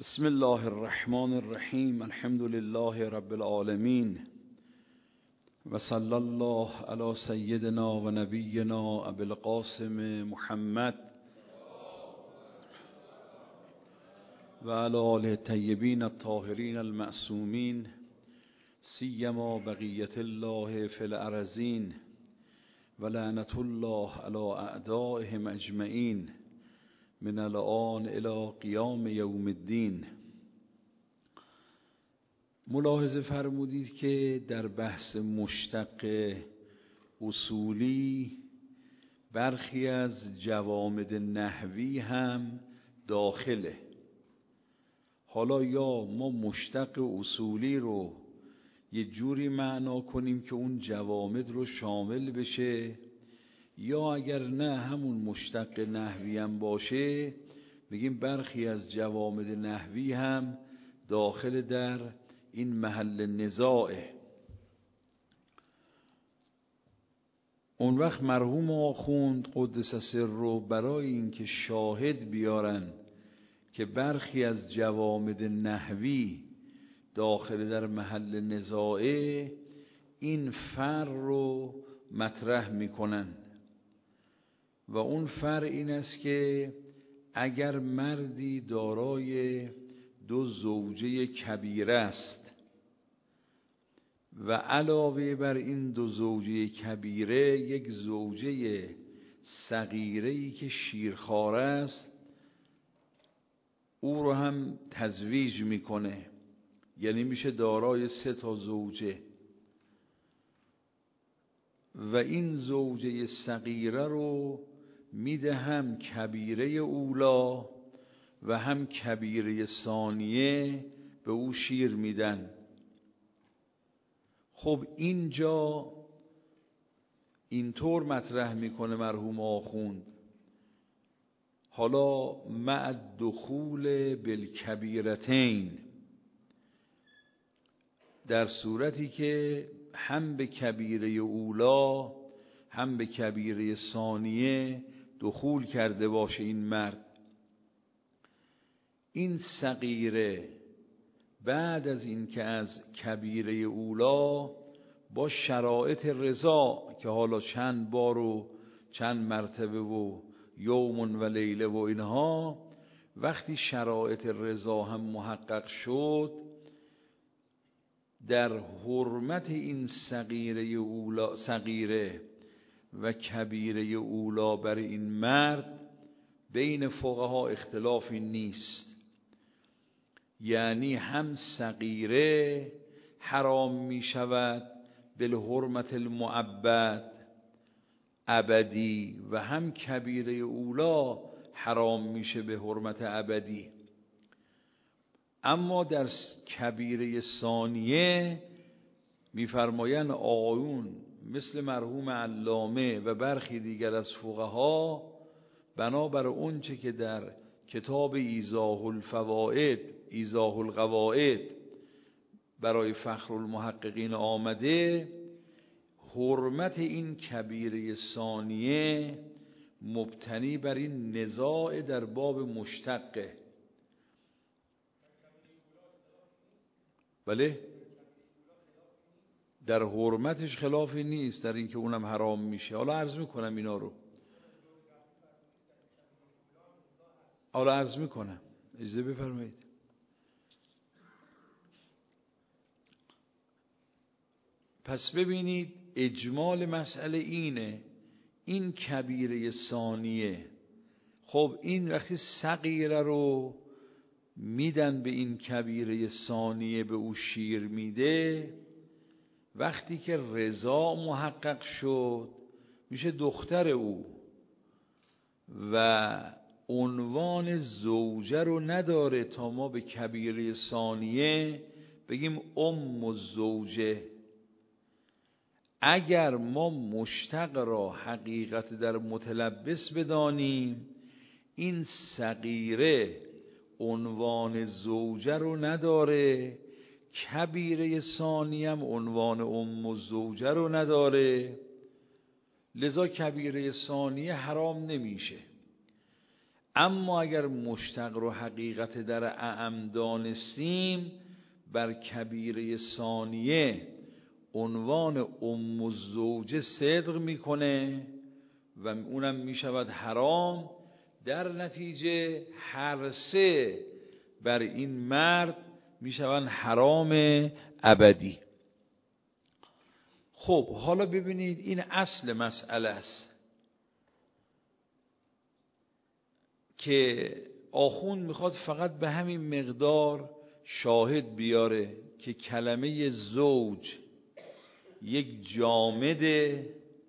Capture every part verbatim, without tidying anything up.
بسم الله الرحمن الرحیم. الحمد لله رب العالمین و صلی الله علی سیدنا و نبینا ابی القاسم محمد و علی آله الطیبین الطاهرین المعصومین سیما بقیت الله فی الارضین و لعنت الله علی اعدائهم اجمعین من الآن الی قیام یوم الدین. ملاحظه فرمودید که در بحث مشتق اصولی برخی از جوامد نحوی هم داخله. حالا یا ما مشتق اصولی رو یه جوری معنا کنیم که اون جوامد رو شامل بشه، یا اگر نه همون مشتق نحوی هم باشه بگیم برخی از جوامد نحوی هم داخل در این محل نزاعه. اون وقت مرحوم آخوند قدس سره برای اینکه شاهد بیارن که برخی از جوامد نحوی داخل در محل نزاعه، این فر رو مطرح میکنن و اون فرع این است که اگر مردی دارای دو زوجه کبیره است و علاوه بر این دو زوجه کبیره یک زوجه صغیره‌ای که شیرخواره است او رو هم تزویج میکنه، یعنی میشه دارای سه تا زوجه، و این زوجه صغیره رو میده هم کبیره اولا و هم کبیره ثانیه به او شیر میدن. خب اینجا اینطور مطرح میکنه مرحوم آخوند، حالا مع دخول بالکبیرتین، در صورتی که هم به کبیره اولا هم به کبیره ثانیه دخول کرده باشه این مرد. این صغیره بعد از این که از کبیره اولا با شرایط رضا که حالا چند بار و چند مرتبه و یوم و لیله و اینها، وقتی شرایط رضا هم محقق شد، در حرمت این صغیره اولا صغیره و کبیره اولا بر این مرد بین فقها اختلافی نیست. یعنی هم صغیره حرام می شود بالحرمت المؤبد ابدی و هم کبیره اولا حرام میشه به حرمت ابدی. اما در کبیره ثانیه میفرمایند آقایون مثل مرحوم علامه و برخی دیگر از فقها بنابر اون چه که در کتاب ایضاح الفوائد ایضاح القواعد برای فخر المحققین آمده، حرمت این کبیره ثانیه مبتنی بر این نزاع در باب مشتقه. بله، در حرمتش خلافی نیست، در اینکه اونم حرام میشه. حالا عرض میکنم اینا رو، حالا عرض میکنم، اجازه بفرمایید. پس ببینید اجمال مسئله اینه، این کبیره ثانیه، خب این وقتی صغیره رو میدن به این کبیره ثانیه به او شیر میده، وقتی که رضا محقق شد میشه دختر او و عنوان زوجه رو نداره تا ما به کبیره ثانیه بگیم ام الزوجه. اگر ما مشتق را حقیقت در متلبس بدانیم، این صغیره عنوان زوجه رو نداره، کبیره ثانی هم عنوان ام الزوجه رو نداره، لذا کبیره ثانیه حرام نمیشه. اما اگر مشتق رو حقیقت در اعم دانستیم، بر کبیره ثانیه عنوان ام الزوجه صدق میکنه و اونم میشود حرام. در نتیجه هر سه بر این مرد میشوند حرام ابدی. خب حالا ببینید این اصل مسئله است که آخوند میخواد فقط به همین مقدار شاهد بیاره که کلمه زوج یک جامده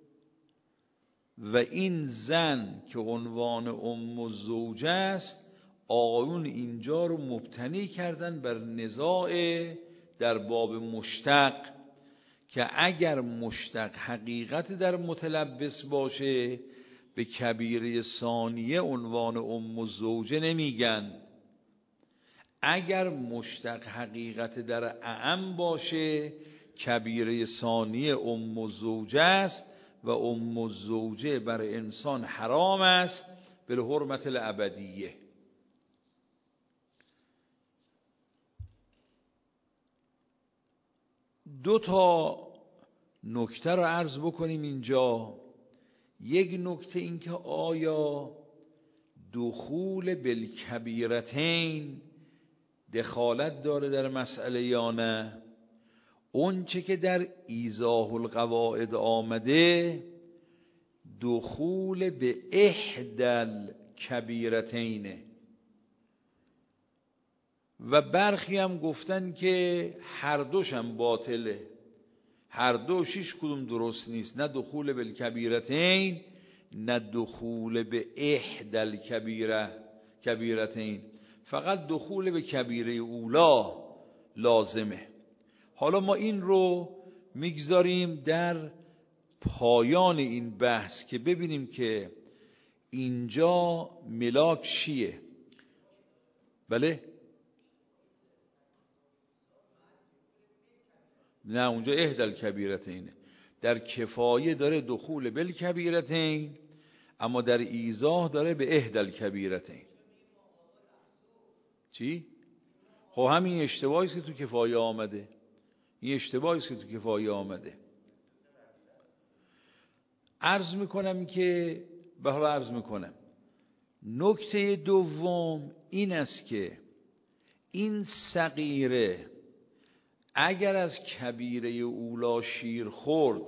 و این زن که عنوان ام الزوجه است، آقایون اینجا رو مبتنی کردن بر نزاع در باب مشتق که اگر مشتق حقیقت در متلبس باشه به کبیره ثانیه عنوان ام الزوجه نمیگن، اگر مشتق حقیقت در اعم باشه کبیره ثانیه ام الزوجه است و ام الزوجه بر انسان حرام است بالحرمت الابدیه. دو تا نکته رو عرض بکنیم اینجا. یک نکته این که آیا دخول بالکبیرتین دخالت داره در مسئله یا نه؟ اون چه که در ایضاح القواعد آمده دخول به احدل کبیرتینه و برخی هم گفتن که هر دوش هم باطله، هر دوش هیچ کدوم درست نیست، نه دخول بالکبیرتین نه دخول به احدل کبیره کبیرتین، فقط دخول به کبیره اولا لازمه. حالا ما این رو میگذاریم در پایان این بحث که ببینیم که اینجا ملاک چیه. بله؟ نه، اونجا احدل کبیرتینه. در کفایه داره دخول بالکبیرتین، اما در ایضاح داره به احدل کبیرتین. چی؟ خب همین اشتباهی است که تو کفایه آمده، این اشتباهی است که تو کفایه آمده. عرض میکنم که به حال عرض میکنم نکته دوم این است که این صغیره اگر از کبیره اولا شیر خورد،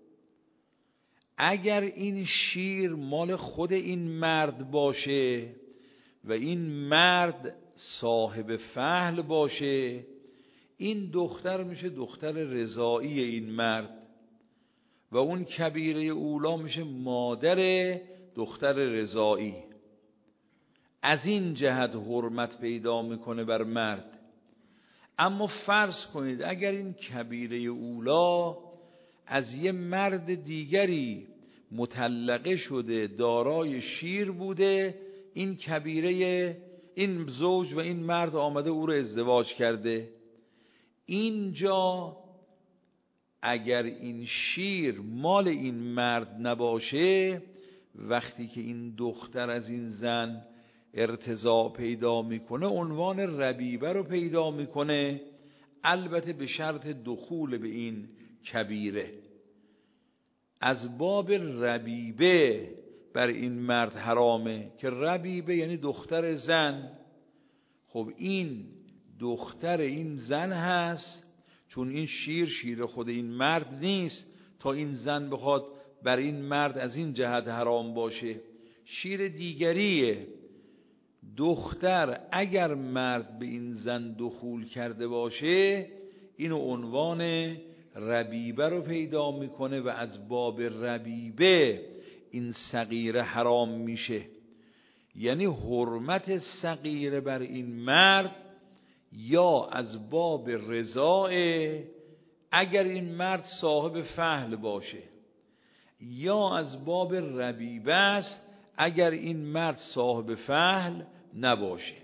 اگر این شیر مال خود این مرد باشه و این مرد صاحب فحل باشه، این دختر میشه دختر رضایی این مرد و اون کبیره اولا میشه مادر دختر رضایی. از این جهت حرمت پیدا میکنه بر مرد. اما فرض کنید اگر این کبیره اولا از یه مرد دیگری مطلقه شده دارای شیر بوده، این کبیره این زوج و این مرد آمده او رو ازدواج کرده، اینجا اگر این شیر مال این مرد نباشه، وقتی که این دختر از این زن ارتضاع پیدا میکنه عنوان ربیبه رو پیدا میکنه، البته به شرط دخول به این کبیره. از باب ربیبه بر این مرد حرامه که ربیبه یعنی دختر زن. خب این دختر این زن هست، چون این شیر شیر خود این مرد نیست تا این زن بخواد بر این مرد از این جهت حرام باشه، شیر دیگریه. دختر اگر مرد به این زن دخول کرده باشه اینو عنوان ربیبه رو پیدا میکنه و از باب ربیبه این صغیره حرام میشه. یعنی حرمت صغیره بر این مرد یا از باب رضاعه اگر این مرد صاحب فحل باشه، یا از باب ربیبه است اگر این مرد صاحب فحل نباشه.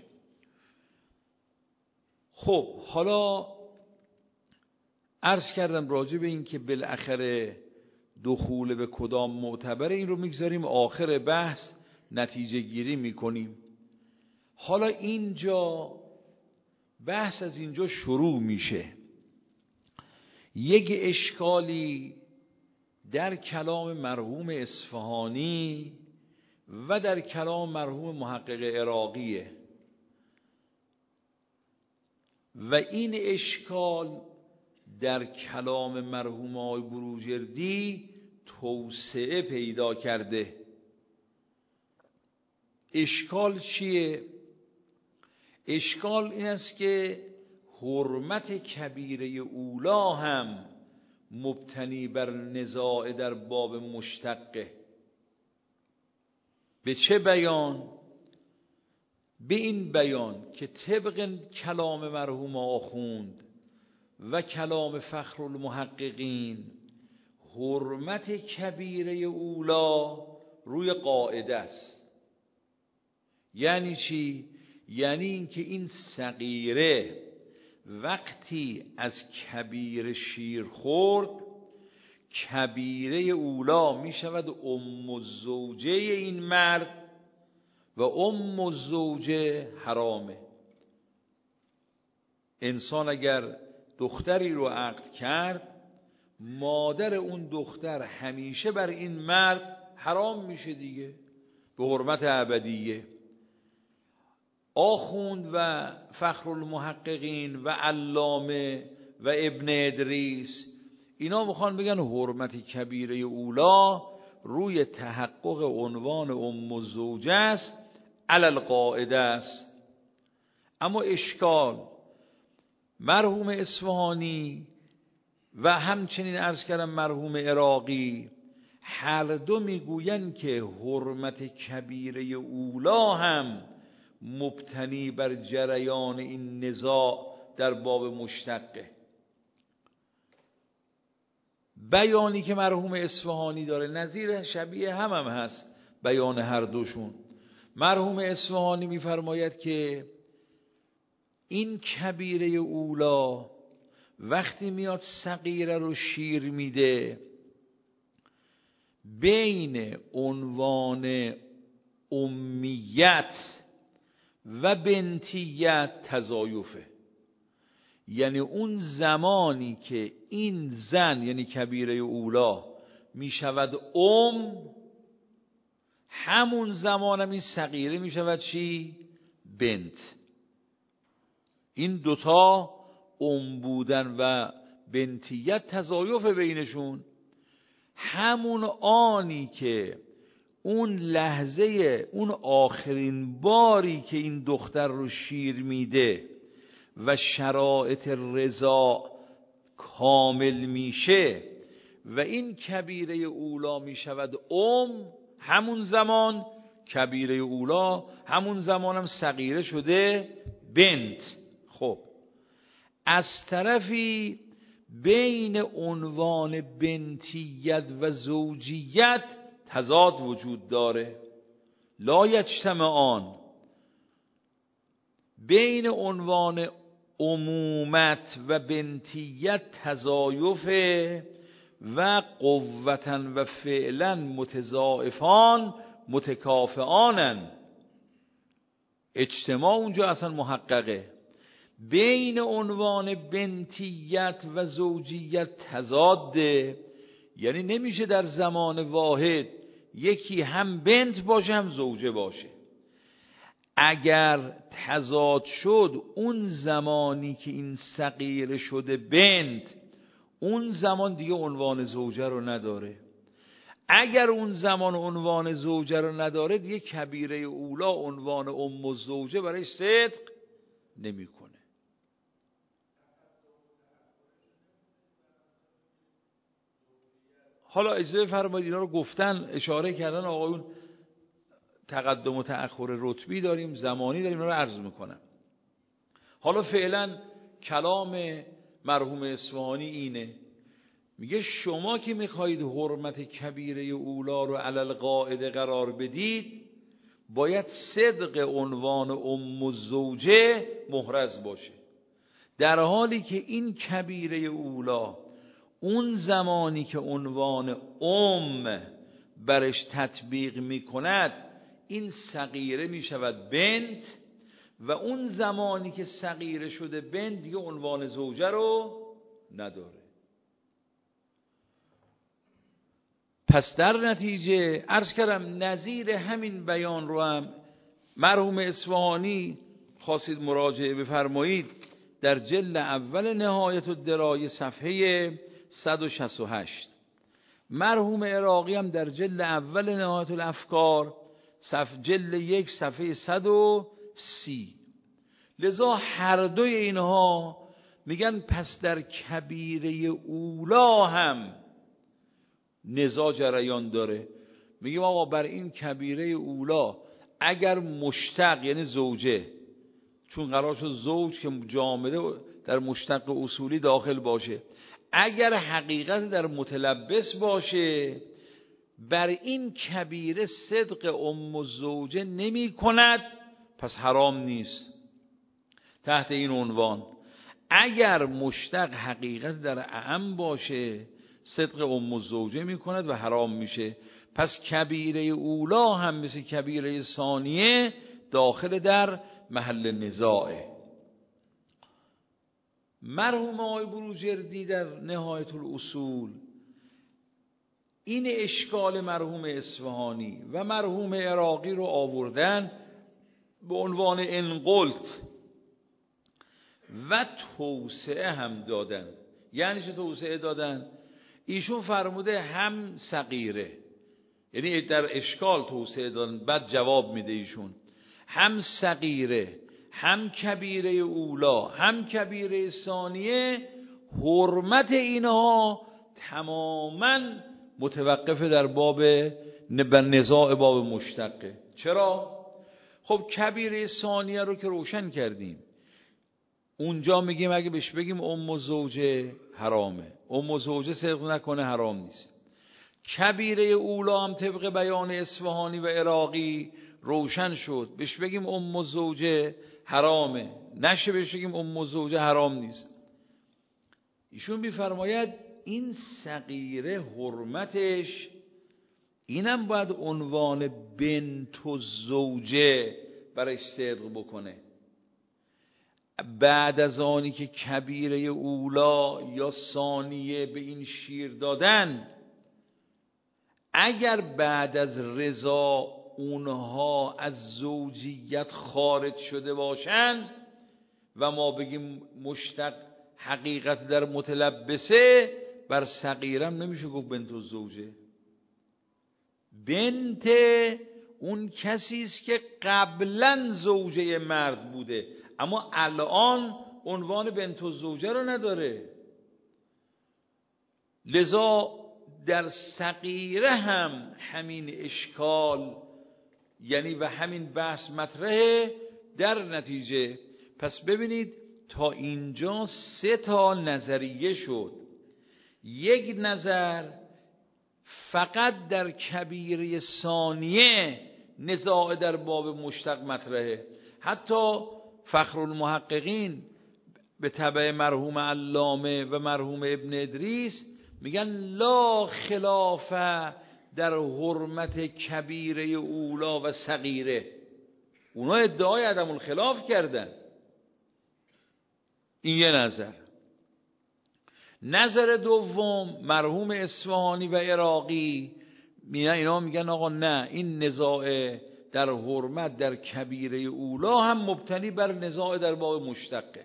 خب حالا عرض کردم راجع به این که بالاخره دخول به کدام معتبره، این رو میگذاریم آخر بحث نتیجه گیری میکنیم. حالا اینجا بحث از اینجا شروع میشه. یک اشکالی در کلام مرحوم اصفهانی و در کلام مرحوم محقق عراقیه و این اشکال در کلام مرحوم آقای بروجردی توسعه پیدا کرده. اشکال چیه؟ اشکال این است که حرمت کبیره اولا هم مبتنی بر نزاع در باب مشتقه. به چه بیان؟ به این بیان که طبق کلام مرحوم آخوند و کلام فخر المحققین حرمت کبیره اولا روی قاعده است. یعنی چی؟ یعنی اینکه این صغیره وقتی از کبیر شیر خورد، کبیره اولا می شود ام الزوجه این مرد و ام الزوجه حرامه. انسان اگر دختری رو عقد کرد، مادر اون دختر همیشه بر این مرد حرام میشه دیگه، به حرمت ابدیه. آخوند و فخر المحققین و علامه و ابن ادریس اینا میخوان بگن حرمت کبیره اولا روی تحقق عنوان ام الزوجه است، علی القاعده است. اما اشکال مرحوم اصفهانی و همچنین عرض کردم مرحوم عراقی هر دو میگویند که حرمت کبیره اولا هم مبتنی بر جریان این نزاع در باب مشتقه. بیانی که مرحوم اصفهانی داره نظیر شبیه هم هم هست بیان هر دوشون. مرحوم اصفهانی میفرماید که این کبیره اولا وقتی میاد صغیره رو شیر میده، بین عنوان امیت و بنتیت تضایفه. یعنی اون زمانی که این زن یعنی کبیره اولا می شود ام، همون زمان هم این صغیره می شود چی؟ بنت. این دوتا ام بودن و بنتیت تضایف بینشون. همون آنی که اون لحظه، اون آخرین باری که این دختر رو شیر میده و شرایط رضا کامل میشه و این کبیره اولا میشود ام، همون زمان کبیره اولا همون زمانم صغیره شده بنت. خب از طرفی بین عنوان بنتیت و زوجیت تضاد وجود داره، لا یجتمعان. بین عنوان عمومت و بنتیت تضایف و قوتا و فعلا متضاعفان متکافئانن. اجتماع اونجا اصلا محققه. بین عنوان بنتیت و زوجیت تضاده، یعنی نمیشه در زمان واحد یکی هم بنت باشه هم زوجه باشه. اگر تضاد شد اون زمانی که این صغیره شده بنت، اون زمان دیگه عنوان زوجه رو نداره. اگر اون زمان عنوان زوجه رو نداره دیگه کبیره اولا عنوان ام الزوجه برای صدق نمیکنه. حالا اجازه فرمایید اینا رو گفتن، اشاره کردن آقایون، تقدم و تأخر رتبی داریم، زمانی داریم، اینا رو عرض میکنم. حالا فعلا کلام مرحوم اصفهانی اینه، میگه شما که میخواهید حرمت کبیره اولا رو علی القاعده قرار بدید، باید صدق عنوان ام الزوجه محرز باشه، در حالی که این کبیره اولا اون زمانی که عنوان ام برش تطبیق میکند این صغیره می شود بنت و اون زمانی که صغیره شده بنت دیگه عنوان زوجه رو نداره. پس در نتیجه عرض کردم نظیر همین بیان رو هم مرحوم اصفهانی خواستید مراجعه بفرمایید در جلد اول نهایت الدرایه صفحه صد و شصت و هشت، مرحوم عراقی هم در جلد اول نهایت الافکار صف جلد یک صفحه صد و سی. لذا هر دوی اینها میگن پس در کبیره اولا هم نزاع جریان داره. میگیم آقا بر این کبیره اولا اگر مشتق یعنی زوجه، چون قرار شد زوج که جامده در مشتق اصولی داخل باشه، اگر حقیقت در متلبس باشه بر این کبیره صدق ام الزوجه نمی کند، پس حرام نیست تحت این عنوان. اگر مشتق حقیقت در اعم باشه صدق ام الزوجه می کند و حرام میشه. پس کبیره اولا هم مثل کبیره ثانیه داخل در محل نزاعه. مرحوم آقای بروجردی در نهایت الاصول این اشکال مرحوم اصفهانی و مرحوم عراقی رو آوردن به عنوان انقلت و توسعه هم دادن. یعنی چه توسعه دادن؟ ایشون فرموده هم صغیره، یعنی در اشکال توسعه دادن، بعد جواب میده ایشون هم صغیره هم کبیره اولا هم کبیره ثانیه حرمت اینها تماما متوقف در باب نزاع باب مشتقه. چرا؟ خب کبیره ثانیه رو که روشن کردیم، اونجا میگیم اگه بهش بگیم ام زوجه حرامه، ام زوجه صدق نکنه حرام نیست. کبیره اولا هم طبق بیان اصفهانی و عراقی روشن شد، بهش بگیم ام زوجه حرامه، نشه بهش بگیم ام زوجه حرام نیست. ایشون میفرماید این صغیره حرمتش اینم باید عنوان بنت الزوجه برش صدق بکنه. بعد از آنی که کبیره اولا یا ثانیه به این شیر دادن، اگر بعد از رضا اونها از زوجیت خارج شده باشن و ما بگیم مشتق حقیقت در متلبسه، بر صغیرم نمیشه گفت بنت الزوجه. بنت اون کسی است که قبلا زوجه مرد بوده اما الان عنوان بنت الزوجه رو نداره. لذا در صغیره هم همین اشکال یعنی و همین بحث مطرحه. در نتیجه پس ببینید تا اینجا سه تا نظریه شد. یک نظر فقط در کبیره ثانیه نزاع در باب مشتق مطرحه. حتی فخر المحققین به تبع مرحوم علامه و مرحوم ابن ادریس میگن لا خلاف در حرمت کبیره اولا و صغیره. اونا ادعای عدم الخلاف کردن. این یه نظر. نظر دوم مرحوم اصفهانی و عراقی میگن، اینا میگن آقا نه، این نزاع در حرمت در کبیره اولا هم مبتنی بر نزاع در باب مشتقه.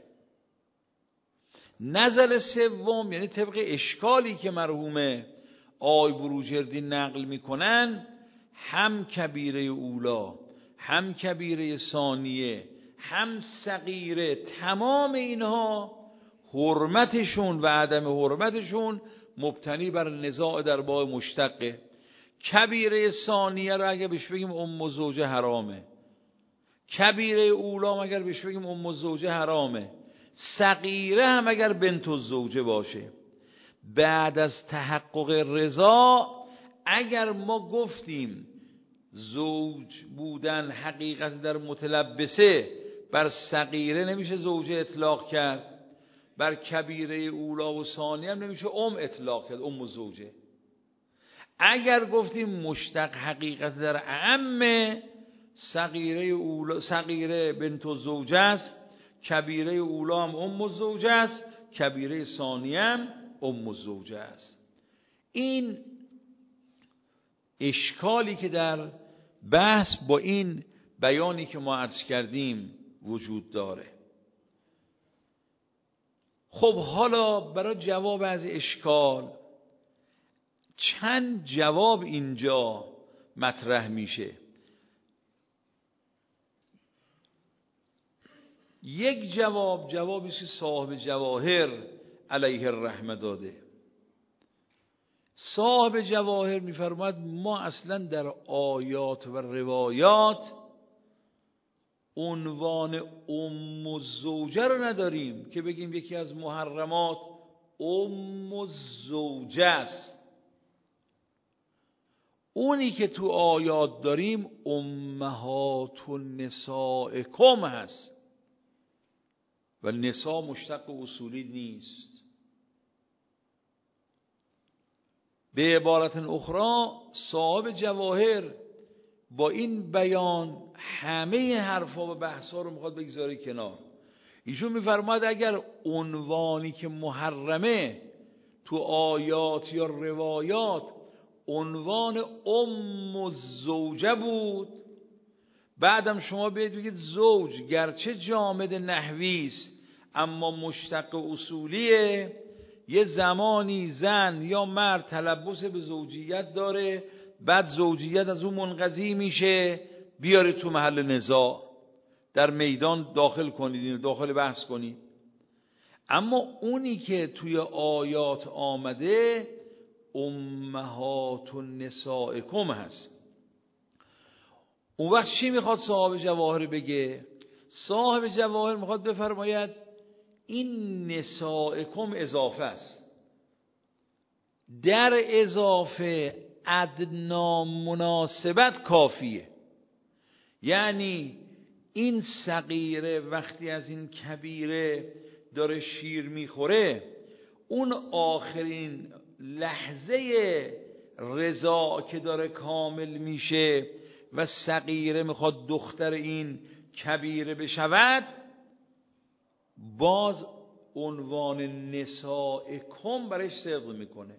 نظر سوم یعنی طبق اشکالی که مرحوم آقای بروجردی نقل میکنن، هم کبیره اولا هم کبیره ثانیه هم صغیره تمام اینها حرمتشون و عدم حرمتشون مبتنی بر نزاع در باب مشتقه. کبیره ثانیه رو اگر بهش بگیم ام زوجه حرامه، کبیره اولا اگر بهش بگیم ام زوجه حرامه، صغیره هم اگر بنت الزوجه باشه. بعد از تحقق رضا اگر ما گفتیم زوج بودن حقیقت در متلبسه، بر صغیره نمیشه زوجه اطلاق کرد، بر کبیره اولا و ثانیه هم نمیشه ام اطلاق کرد، ام زوجه. اگر گفتیم مشتق حقیقت در اعم، صغیره اولا صغیره بنت الزوجه است، کبیره اولا هم ام الزوجه است، کبیره ثانیه هم ام الزوجه است. این اشکالی که در بحث با این بیانی که ما عرض کردیم وجود داره. خب حالا برای جواب از اشکال چند جواب اینجا مطرح میشه. یک جواب جوابی که صاحب جواهر علیه الرحمه داده. صاحب جواهر میفرماد ما اصلا در آیات و روایات عنوان ام الزوجه رو نداریم که بگیم یکی از محرمات ام الزوجه است. اونی که تو آیات داریم امهات نسائکم هست و نساء مشتق اصولی نیست. به عبارت اخرى صاحب جواهر با این بیان همه حرفا و بحثا رو میخواد بگذاره کنار. ایشون میفرماد اگر عنوانی که محرمه تو آیات یا روایات عنوان ام الزوجه بود، بعدم شما بیاید بگید زوج گرچه جامد نحوی است اما مشتق اصولیه، یه زمانی زن یا مرد تلبس به زوجیت داره، بعد زوجیت از اون منقضی میشه، بیاره تو محل نزاع در میدان داخل کنید، داخل بحث کنید. اما اونی که توی آیات آمده امهات نسائکم هست. اون وقت چی میخواد صاحب جواهر بگه؟ صاحب جواهر میخواد بفرماید این نسائکم اضافه است، در اضافه ادنا مناسبت کافیه. یعنی این صغیره وقتی از این کبیره داره شیر میخوره، اون آخرین لحظه رضا که داره کامل میشه و صغیره میخواد دختر این کبیره بشود، باز عنوان نسائکم برایش صدق میکنه.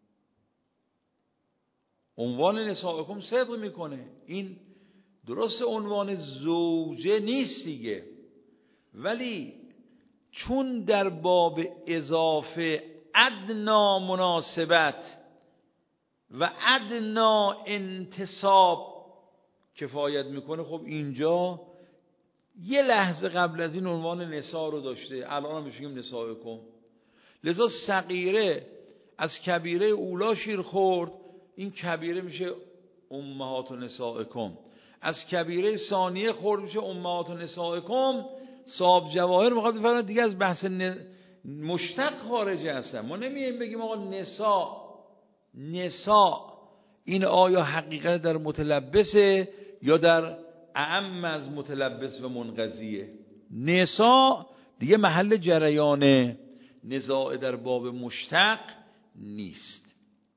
عنوان نسائکم صدق میکنه. این درست عنوان زوجه نیست دیگه، ولی چون در باب اضافه ادنا مناسبت و ادنا انتصاب کفایت میکنه، خب اینجا یه لحظه قبل از این عنوان نساء رو داشته، الان هم میگیم نسائکم. لذا صغیره از کبیره اولا شیر خورد، این کبیره میشه امهات نسائکم. از کبیره ثانیه خورد میشه امهات نسائکم. صاحب جواهر میخواد بفرماید دیگه از بحث مشتق خارجه هستن. ما نمیگیم بگیم آقا نساء نساء این آیا حقیقت در متلبسه یا در اعم از متلبس و منقضیه؟ نساء دیگه محل جریان نزاع در باب مشتق نیست.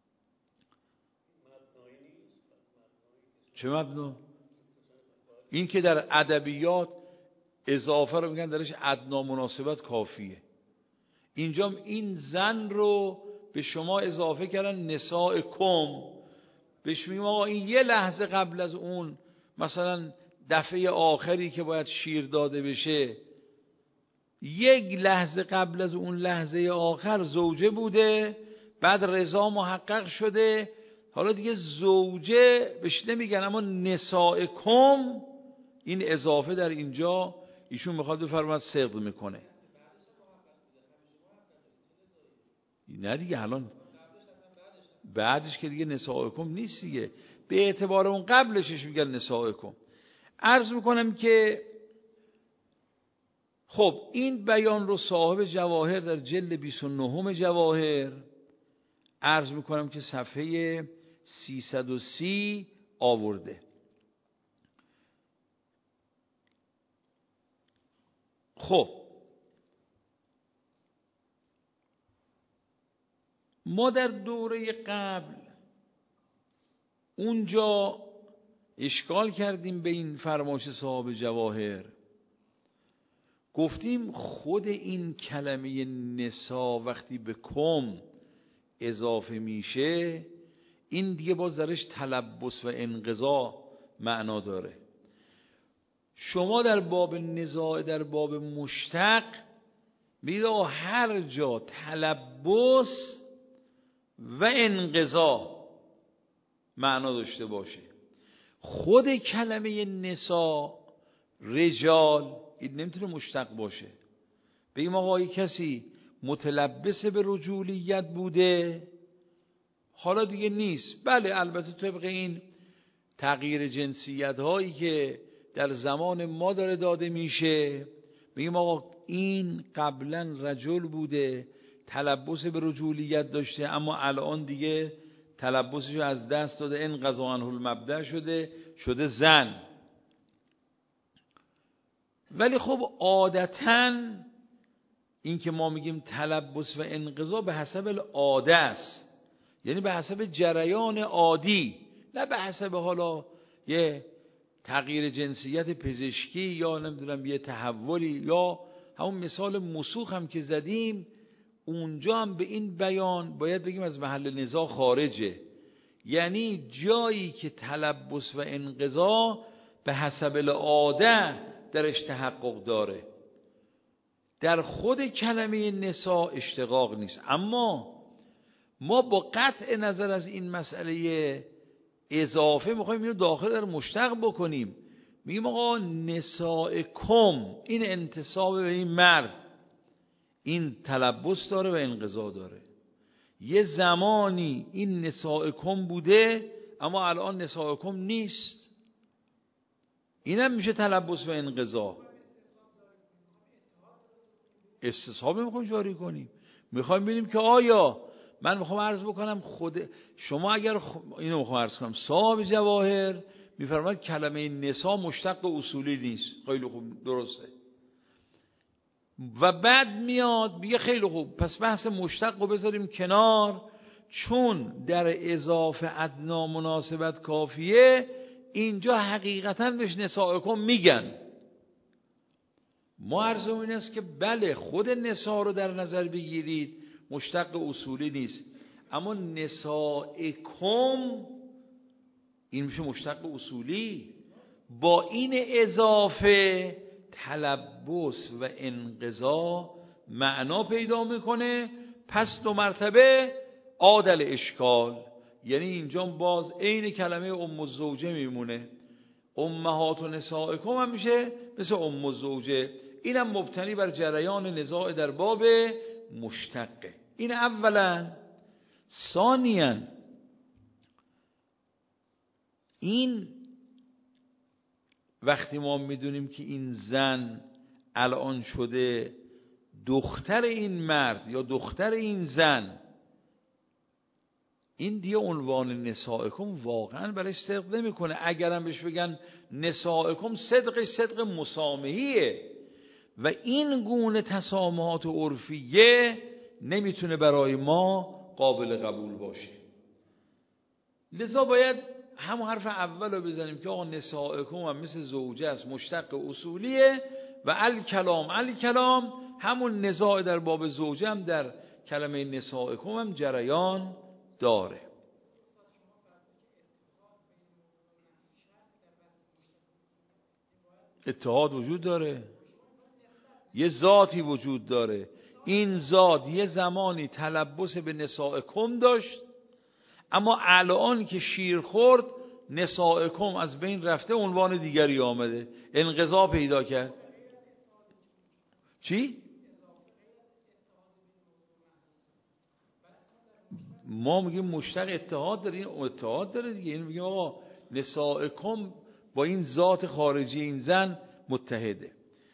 چه مبنا؟ این که در ادبیات اضافه رو میگن درش ادنا مناسبت کافیه. اینجا این زن رو به شما اضافه کردن نسائکم، بهش میگم آقا این یه لحظه قبل از اون مثلا دفعه آخری که باید شیر داده بشه، یک لحظه قبل از اون لحظه آخر زوجه بوده، بعد رضا محقق شده، حالا دیگه زوجه بهش نمیگن، اما نسائکم این اضافه در اینجا ایشون میخواد بفرماید صدق میکنه. نه دیگه الان بعدش که دیگه نسائکم نیست دیگه، به اعتبار اون قبلشش میگن نسائکم. عرض میکنم که خب این بیان رو صاحب جواهر در جلد بیست و نه جواهر عرض میکنم که صفحه سیصد و سی آورده. خب ما در دوره قبل اونجا اشکال کردیم به این فرمایش صاحب جواهر، گفتیم خود این کلمه نسا وقتی به کم اضافه میشه این دیگه باز درش تلبس و انقضا معنا داره. شما در باب نزاع در باب مشتق میگید هر جا تلبس و انقضا معنا داشته باشه، خود کلمه نسا رجال این نمیتونه مشتق باشه. بگیم آقا کسی متلبس به رجولیت بوده حالا دیگه نیست. بله البته طبق این تغییر جنسیت هایی که در زمان ما داره داده میشه بگیم آقا این قبلا رجل بوده تلبس به رجولیت داشته اما الان دیگه تلبسش از دست داده، این قضا عنه المبدأ شده شده زن. ولی خب عادتاً این که ما میگیم تلبس و انقضا به حسب العاده است، یعنی به حسب جریان عادی، نه به حسب حالا یه تغییر جنسیت پزشکی یا نمیدونم یه تحولی یا همون مثال مسوخ هم که زدیم اونجا هم به این بیان باید بگیم از محل نزاع خارجه، یعنی جایی که تلبس و انقضا به حسب العاده درش تحقق داره. در خود کلمه نساء اشتقاق نیست، اما ما با قطع نظر از این مسئله اضافه میخوایم اینو داخل در مشتق بکنیم. میگیم آقا نساء کم این انتساب به این مرد این تلبس داره و انقضا داره. یه زمانی این نساء کم بوده اما الان نساء کم نیست، اینم میشه تلبس و انقضا. استصحاب میخوایم جاری کنیم، میخوایم ببینیم که آیا من میخوام عرض بکنم خود شما اگر خ... اینو میخوام عرض کنم صاحب جواهر میفرماید کلمه نساء مشتق اصولی نیست. خیلی خوب درسته. و بعد میاد میگه خیلی خوب پس بحث مشتق رو بذاریم کنار، چون در اضافه ادنا مناسبت کافیه اینجا حقیقتا بهش نسائکم میگن. ما عرضم این است که بله خود نساء رو در نظر بگیرید مشتق اصولی نیست، اما نسائکم این میشه مشتق اصولی. با این اضافه تلبس و انقضا معنا پیدا میکنه، پس دو مرتبه عادل اشکال، یعنی اینجا باز عین کلمه ام الزوجه میمونه. امهات و نسائکم هم میشه مثل ام الزوجه، اینم مبتنی بر جریان نزاع در باب مشتقه. این اولا. ثانیاً این وقتی ما میدونیم که این زن الان شده دختر این مرد یا دختر این زن، این دیگه عنوان نسائکم واقعا برای صدق نمیکنه. اگرم بهش بگن نسائکم صدقش صدق مسامحیه و این گونه تسامحات عرفیه نمیتونه برای ما قابل قبول باشه. لذا باید همون حرف اول رو بزنیم که آقا نسائکم هم مثل زوجه است مشتق اصولیه و الکلام الکلام همون نزاع در باب زوجه هم در کلمه نسائکم هم جریان داره. اتحاد وجود داره، یه ذاتی وجود داره، این ذات یه زمانی تلبس به نسائکم داشت اما الان که شیر خورد نسائکم از بین رفته عنوان دیگری آمده، انقضا پیدا کرد. چی؟ ما میگیم مشتق اتحاد داره، این اتحاد داره دیگه. این میگیم آقا نسائکم با این ذات خارجی این زن متحده.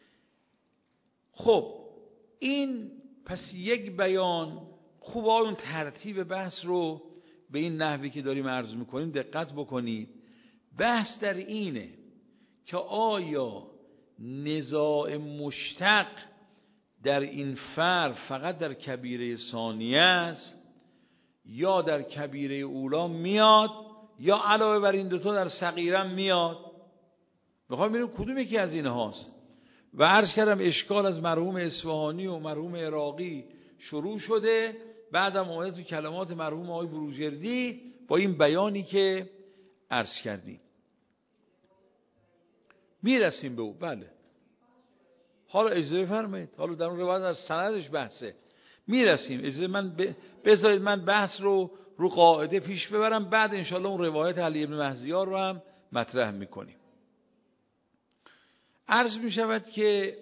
خب این پس یک بیان. خوب اون ترتیب بحث رو به این نحوی که داریم عرض میکنیم دقت بکنید. بحث در اینه که آیا نزاع مشتق در این فرع فقط در کبیره ثانیه است یا در کبیره اولا میاد یا علاوه بر این دوتا در صغیرم میاد. میخوام ببینیم کدوم یکی از این هاست. و عرض کردم اشکال از مرحوم اصفهانی و مرحوم عراقی شروع شده، بعدم اومده تو کلمات مرحوم آقای بروجردی با این بیانی که عرض کردیم میرسیم به او. بله حالا اجازه بفرمایید، حالا در اون روایت از سندش بحثه، میرسیم. اجازه من ب... بذارید من بحث رو رو قاعده پیش ببرم، بعد انشاءالله اون روایت علی ابن مهزیار رو هم مطرح میکنیم. عرض میشود که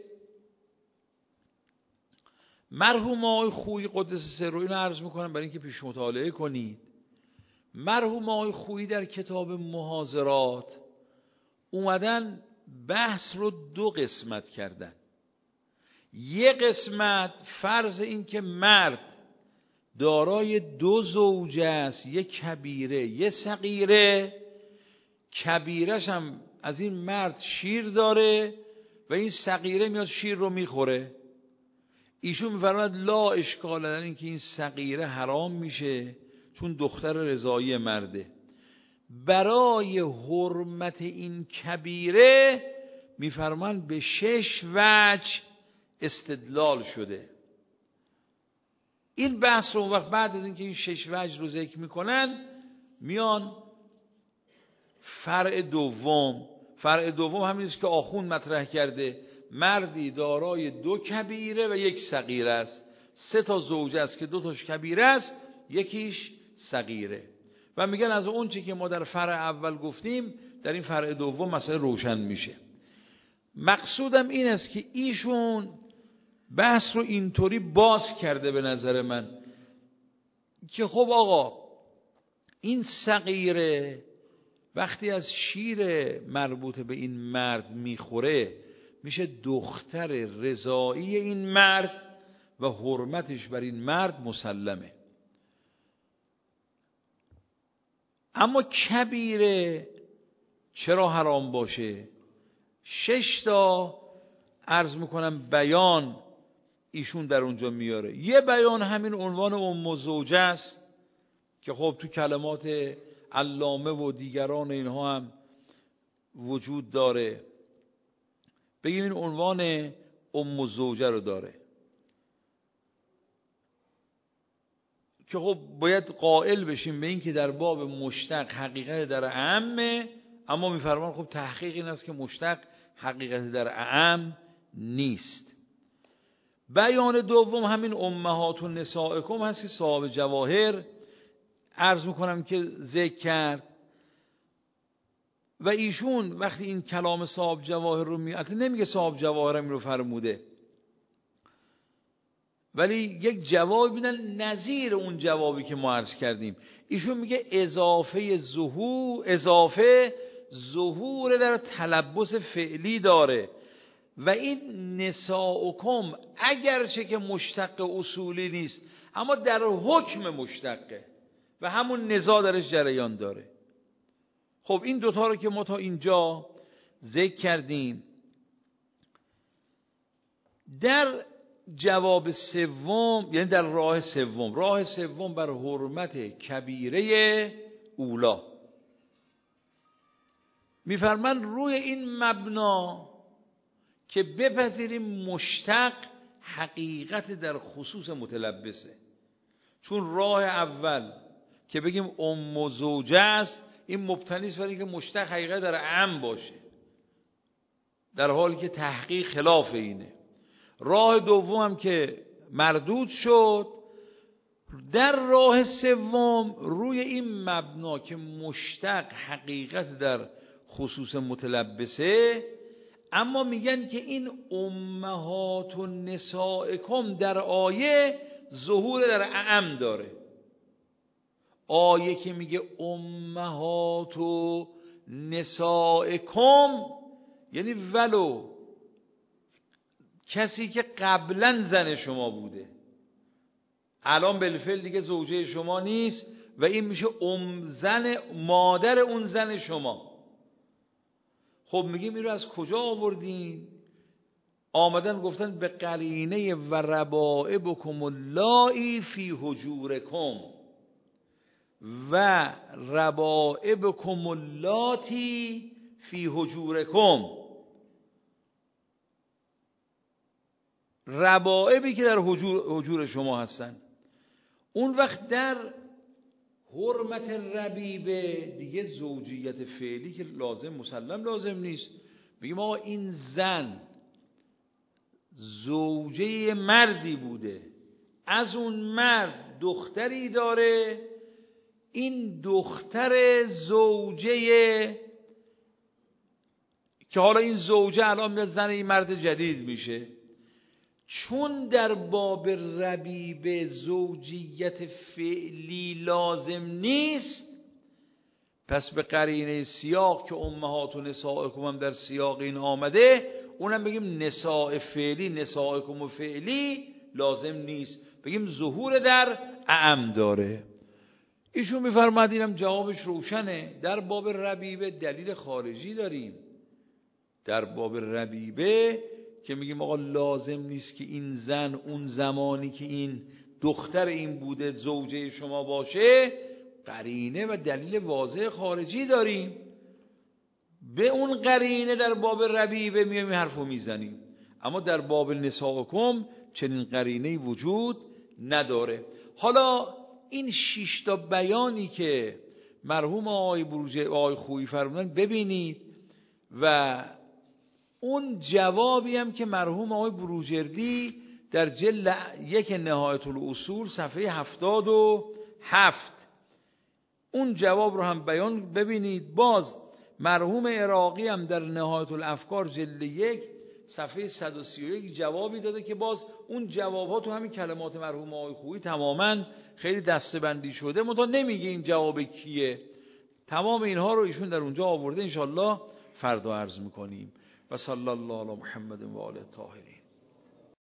مرحوم آقای خویی قدس سره، اینو عرض میکنم برای اینکه پیش مطالعه کنید. مرحوم آقای خویی در کتاب محاضرات اومدن بحث رو دو قسمت کردن. یک قسمت فرض این که مرد دارای دو زوجه است، یک کبیره یک صغیره، کبیرش هم از این مرد شیر داره و این صغیره میاد شیر رو میخوره. ایشون میفرماید لا اشکال در این که این صغیره حرام میشه چون دختر رضایی مرده. برای حرمت این کبیره میفرمان به شش وجه استدلال شده. این بحث رو وقت بعد از اینکه این شش وجه رو ذکر میکنن میان فرع دوم. فرع دوم همین است که آخوند مطرح کرده، مردی دارای دو کبیره و یک صغیره است. سه تا زوجه است که دو تاش کبیره است یکیش صغیره، و میگن از اون چی که ما در فرع اول گفتیم در این فرع دوم مسئله روشن میشه. مقصودم این است که ایشون بحث رو اینطوری باز کرده به نظر من که خب آقا این صغیره وقتی از شیر مربوط به این مرد میخوره میشه دختر رضایی این مرد و حرمتش بر این مرد مسلمه. اما کبیره چرا حرام باشه؟ شش تا عرض میکنم بیان ایشون در اونجا میاره. یه بیان همین عنوان ام زوجه است که خب تو کلمات علامه و دیگران اینها هم وجود داره. بگیم این عنوان ام زوجه رو داره که خب باید قائل بشیم به این که در باب مشتق حقیقت در اعم، اما میفرمان خب تحقیق این است که مشتق حقیقت در اعم نیست. بیان دوم همین امهات و نسائکم هست که صاحب جواهر عرض میکنم که ذکر کرد و ایشون وقتی این کلام صاحب جواهر رو می اصلا نمیگه صاحب جواهر هم رو فرموده، ولی یک جواب میدن نظیر اون جوابی که ما عرض کردیم. ایشون میگه اضافه ظهور اضافه ظهور در تلبس فعلی داره و این نساؤکم اگرچه که مشتق اصولی نیست اما در حکم مشتقه و همون نزاع درش جریان داره. خب این دوتا رو که ما تا اینجا ذکر کردیم. در جواب سوم یعنی در راه سوم، راه سوم بر حرمت کبیره اولا میفرمان روی این مبنا که بپذیریم مشتق حقیقت در خصوص متلبسه. چون راه اول که بگیم ام زوجه است این مبتنی است بر اینکه مشتق حقیقت در عام باشه، در حالی که تحقیق خلاف اینه. راه دوم هم که مردود شد. در راه سوم روی این مبنا که مشتق حقیقت در خصوص متلبسه، اما میگن که این امهات و نسائکم در آیه ظهور در اعم داره. آیه که میگه امهات و نسائکم یعنی ولو کسی که قبلا زن شما بوده الان بالفعل دیگه زوجه شما نیست و این میشه ام زن مادر اون زن شما. خب میگیم این رو از کجا آوردین؟ آمدن گفتن به قرینه و ربائبکم اللایی فی حجورکم، و ربائبکم اللاتی فی حجورکم، ربائبی که در حجور, حجور شما هستن. اون وقت در حرمت ربیبه دیگه زوجیت فعلی که لازم مسلم لازم نیست. بگیم آقا این زن زوجه مردی بوده، از اون مرد دختری داره، این دختر زوجه که حالا این زوجه الان میاد زن این مرد جدید میشه، چون در باب ربیبه زوجیت فعلی لازم نیست، پس به قرینه سیاق که امهات و نسائکم هم در سیاق این آمده، اونم بگیم نساء فعلی نسائکم و فعلی لازم نیست، بگیم ظهور در اعم داره. ایشون میفرماد اینم جوابش روشنه. در باب ربیبه دلیل خارجی داریم. در باب ربیبه که میگیم آقا لازم نیست که این زن اون زمانی که این دختر این بوده زوجه شما باشه، قرینه و دلیل واضح خارجی داریم. به اون قرینه در باب ربیبه میایم این حرفو میزنیم، اما در باب نسائکم چنین قرینه‌ای وجود نداره. حالا این شش تا بیانی که مرحوم آقای بروجردی آقای خویی فرمودن ببینید، و اون جوابی هم که مرحوم آقای بروجردی در جلد یک نهایت الاصول صفحه هفتاد و هفت اون جواب رو هم بیان ببینید. باز مرحوم عراقی هم در نهایت الافکار جلد یک صفحه صد و سی و یک جوابی داده که باز اون جوابها تو همین کلمات مرحوم آقای خویی تماماً خیلی دسته‌بندی شده، منتها نمیگه این جواب کیه. تمام اینها رو ایشون در اونجا آورده، انشالله فردا عرض میکنیم. و صلی الله علی محمد و آله الطاهرین.